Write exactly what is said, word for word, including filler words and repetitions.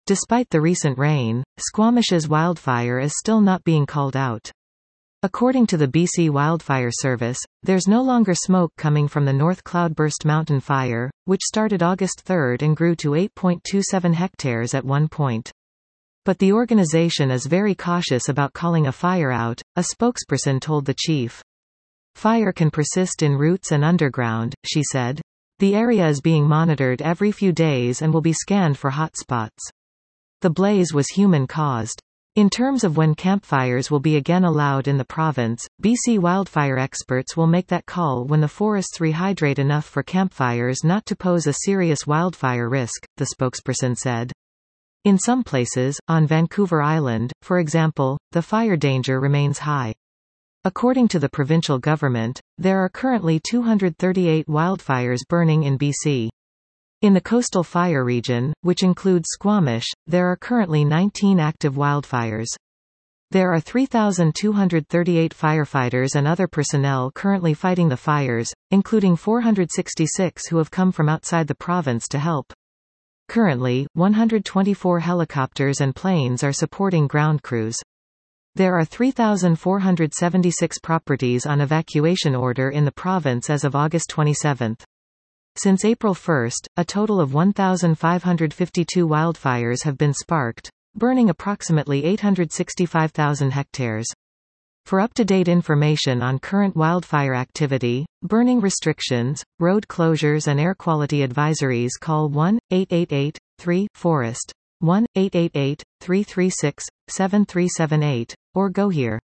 Despite the recent rain, Squamish's wildfire is still not being called out. According to the B C Wildfire Service, there's no longer smoke coming from the North Cloudburst Mountain Fire, which started August third and grew to eight point two seven hectares at one point. But the organization is very cautious about calling a fire out, a spokesperson told the chief. Fire can persist in roots and underground, she said. The area is being monitored every few days and will be scanned for hotspots. The blaze was human-caused. In terms of when campfires will be again allowed in the province, B C wildfire experts will make that call when the forests rehydrate enough for campfires not to pose a serious wildfire risk, the spokesperson said. In some places, on Vancouver Island, for example, the fire danger remains high. According to the provincial government, there are currently two hundred thirty-eight wildfires burning in B C. In the coastal fire region, which includes Squamish, there are currently nineteen active wildfires. There are three thousand two hundred thirty-eight firefighters and other personnel currently fighting the fires, including four hundred sixty-six who have come from outside the province to help. Currently, one hundred twenty-four helicopters and planes are supporting ground crews. There are three thousand four hundred seventy-six properties on evacuation order in the province as of August twenty-seventh. Since April first, a total of one thousand five hundred fifty-two wildfires have been sparked, burning approximately eight hundred sixty-five thousand hectares. For up-to-date information on current wildfire activity, burning restrictions, road closures and air quality advisories call one eight eight eight three forest, one eight eight eight three three six seven three seven eight, or go here.